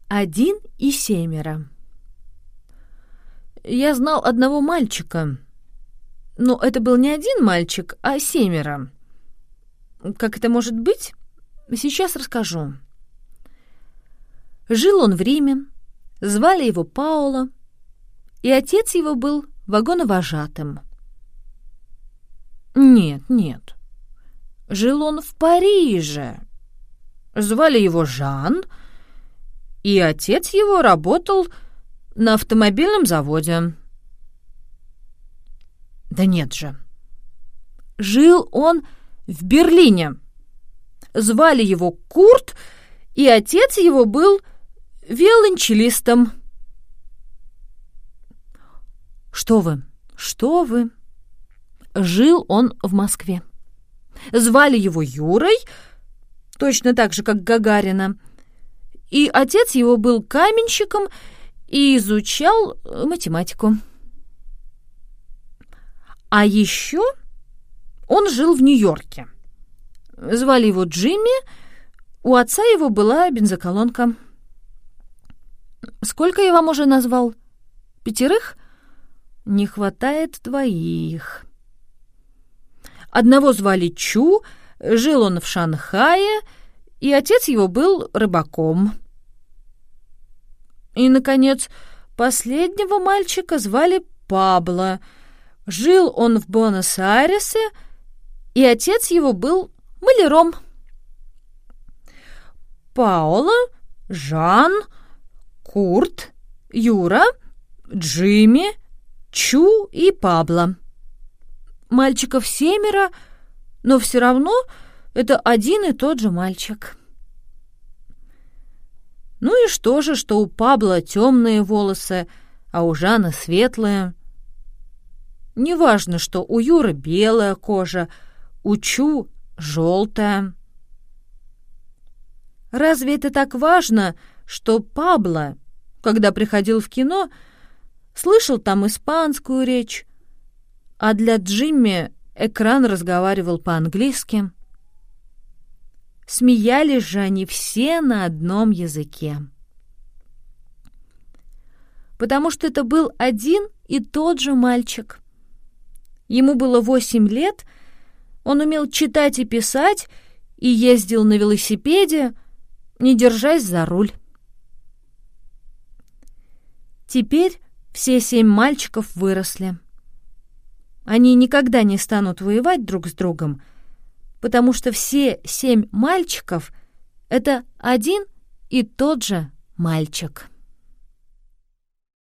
1 и 7. Я знал одного мальчика, но это был не один мальчик, а 7. Как это может быть? Сейчас расскажу. Жил он в Риме, звали его Паоло, и отец его был вагоновожатым. Нет. Жил он в Париже. Звали его Жан, и отец его работал на автомобильном заводе. Да нет же. Жил он в Берлине. Звали его Курт, и отец его был виолончелистом. Что вы? Жил он в Москве. Звали его Юрой, точно так же, как Гагарина, и отец его был каменщиком и изучал математику. А еще он жил в Нью-Йорке. Звали его Джимми, у отца его была бензоколонка. Сколько я вам уже назвал? 5? Не хватает 2. Одного звали Чу, жил он в Шанхае, и отец его был рыбаком. И, наконец, последнего мальчика звали Пабло. Жил он в Буэнос-Айресе, и отец его был маляром. Паоло, Жан, Курт, Юра, Джимми, Чу и Пабло. Мальчиков 7, но все равно это один и тот же мальчик. Ну и что же, что у Пабло темные волосы, а у Жана светлые? Неважно, что у Юры белая кожа, у Чу желтая. Разве это так важно, что Пабло, когда приходил в кино, слышал там испанскую речь, а для Джимми экран разговаривал по-английски? Смеялись же они все на одном языке. Потому что это был один и тот же мальчик. Ему было 8 лет, он умел читать и писать и ездил на велосипеде, не держась за руль. Теперь все 7 мальчиков выросли. Они никогда не станут воевать друг с другом, потому что все 7 мальчиков — это один и тот же мальчик.